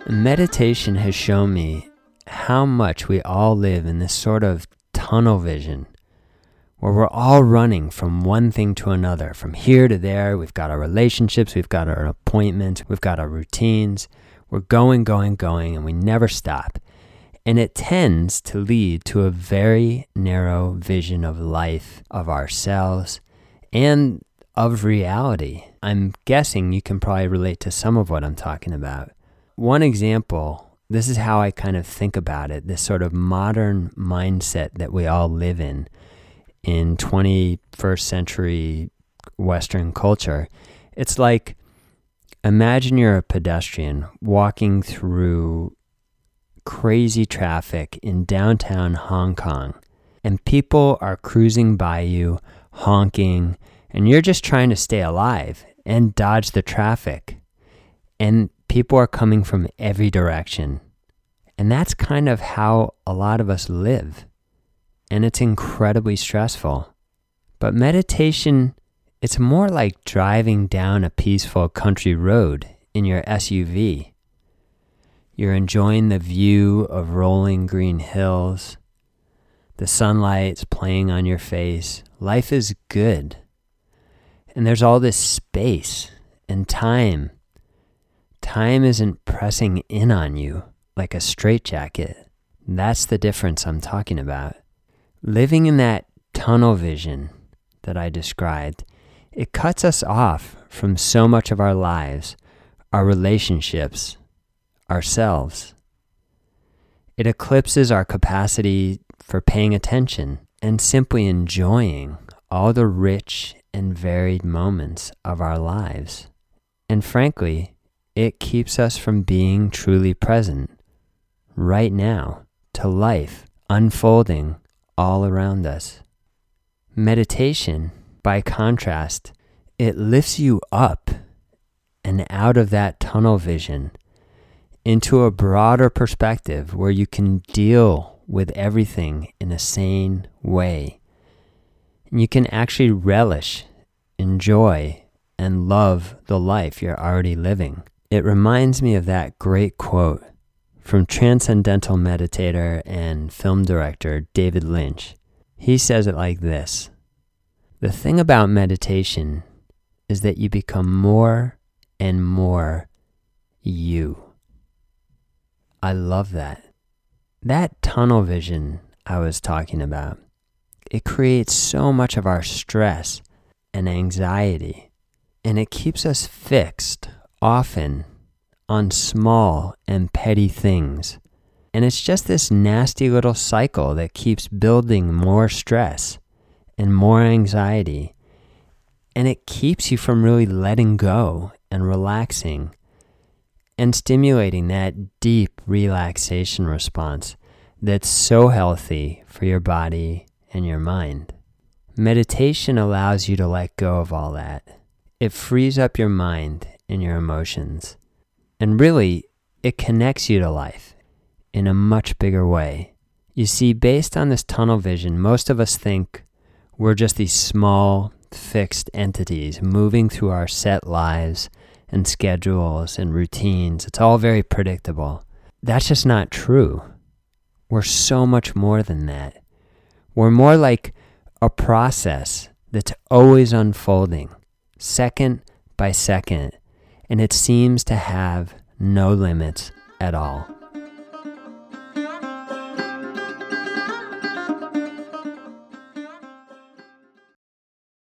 Meditation has shown me how much we all live in this sort of tunnel vision where we're all running from one thing to another, from here to there. We've got our relationships, we've got our appointments, we've got our routines. We're going, and we never stop. And it tends to lead to a very narrow vision of life, of ourselves, and of reality. I'm guessing you can probably relate to some of what I'm talking about. One example, this is how I kind of think about it, this sort of modern mindset that we all live in 21st century Western culture. It's like, imagine you're a pedestrian walking through crazy traffic in downtown Hong Kong, and people are cruising by you, honking, and you're just trying to stay alive and dodge the traffic. And people are coming from every direction. And that's kind of how a lot of us live. And it's incredibly stressful. But meditation, it's more like driving down a peaceful country road in your SUV. You're enjoying the view of rolling green hills. The sunlight's playing on your face. Life is good. And there's all this space and time. Time isn't pressing in on you like a straitjacket. That's the difference I'm talking about. Living in that tunnel vision that I described, it cuts us off from so much of our lives, our relationships, ourselves. It eclipses our capacity for paying attention and simply enjoying all the rich and varied moments of our lives. And frankly, it keeps us from being truly present right now to life unfolding all around us. Meditation, by contrast, it lifts you up and out of that tunnel vision into a broader perspective where you can deal with everything in a sane way. And you can actually relish, enjoy, and love the life you're already living. It reminds me of that great quote from transcendental meditator and film director David Lynch. He says it like this: "The thing about meditation is that you become more and more you." I love that. That tunnel vision I was talking about, it creates so much of our stress and anxiety, and it keeps us fixed often on small and petty things. And it's just this nasty little cycle that keeps building more stress and more anxiety. And it keeps you from really letting go and relaxing and stimulating that deep relaxation response that's so healthy for your body and your mind. Meditation allows you to let go of all that. It frees up your mind and your emotions. And really, it connects you to life in a much bigger way. You see, based on this tunnel vision, most of us think we're just these small, fixed entities moving through our set lives and schedules and routines. It's all very predictable. That's just not true. We're so much more than that. We're more like a process that's always unfolding, second by second, and it seems to have no limits at all.